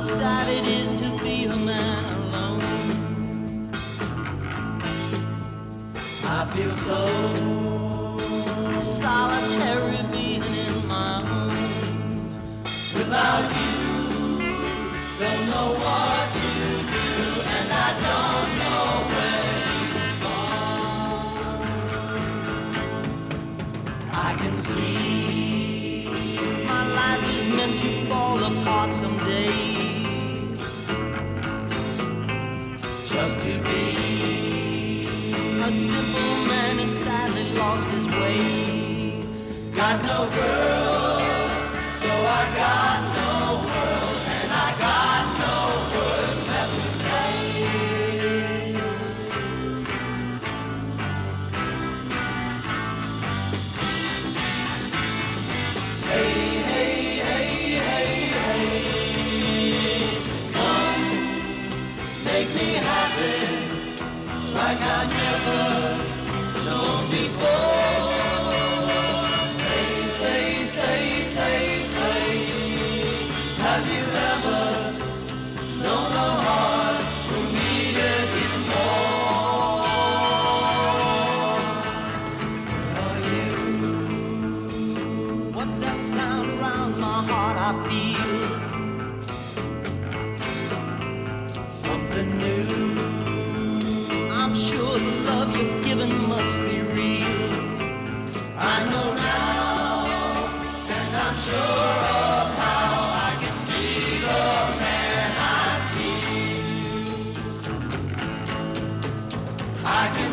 sad it is to be a man alone. I feel so solitary being in my home. Without you, don't know what to do, and I don't know where you've gone. I can see my life is meant to fall apart someday. Just to be a simple man who sadly lost his way. Got no girl, so I got no world, and I got no words left to say. Hey, hey, hey, hey, hey, come, make me happy like I never known before. Say, say, say, say, have you ever known a heart who needed you more? Where are you? What's that sound around my heart I feel? Something new. I'm sure the love you've given must be real. I know now, and I'm sure of how I can be the man I feel. I can